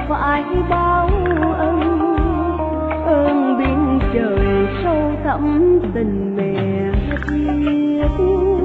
phải báo ơn biển trời sâu thẳm tình mẹ thiết.